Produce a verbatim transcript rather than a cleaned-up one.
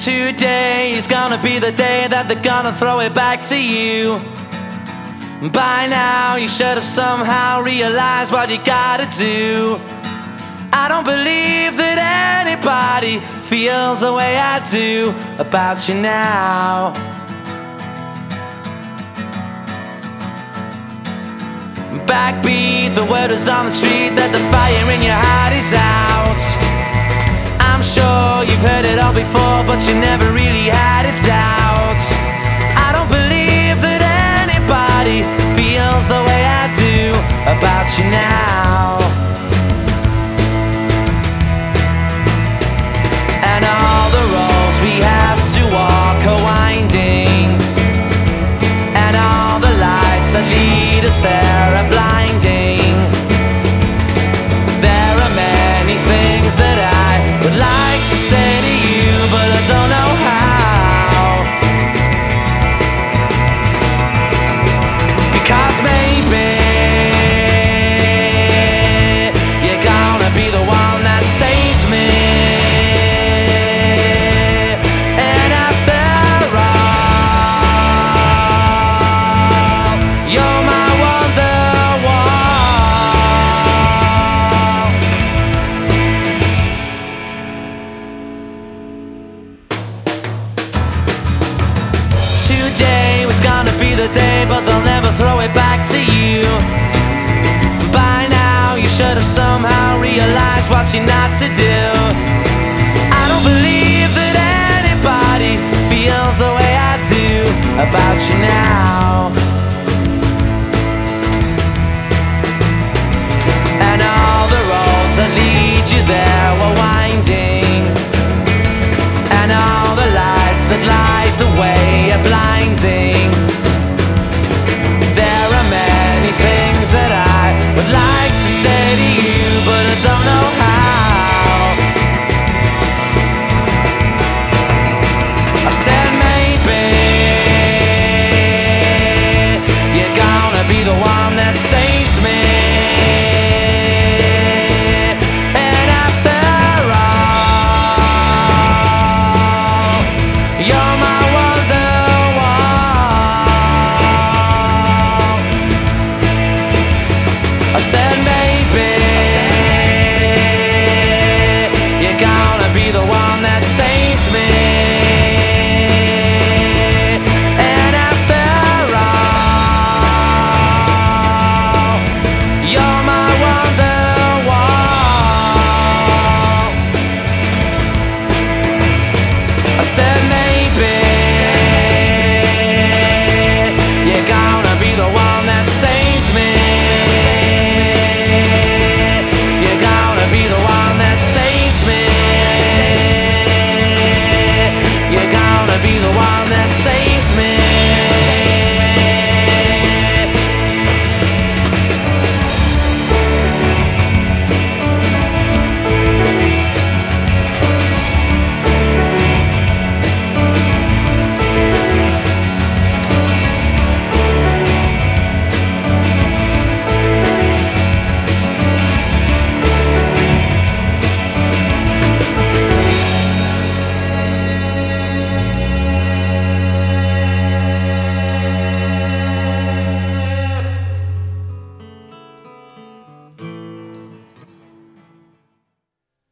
Today is gonna be the day that they're gonna throw it back to you. By now you should have somehow realized what you gotta do. I don't believe that anybody feels the way I do about you now. Backbeat, the word is on the street that the fire in your heart is out. I'm sure you've heard it all before, but you never really had a doubt. I don't believe that anybody feels the way I do about you now. And all the roads we have to walk are winding, and all the lights that lead us there are blinding. There are many things that I would like to say to you, but I don't know how. Because maybe you're gonna be the one that saves me. And after all, you're my Wonderwall. Today was gonna be the day, but they'll never throw it back to you. By now you should have somehow realized what you're not to do. I don't believe that anybody feels the way I do about you now. And all the roads that lead you there were winding, and all the lights that light the way are blinding. There are many things that I would like to say to you, but I don't know how. I said maybe you're gonna be the one that saves me. And after all, you're my Wonderwall. I said maybe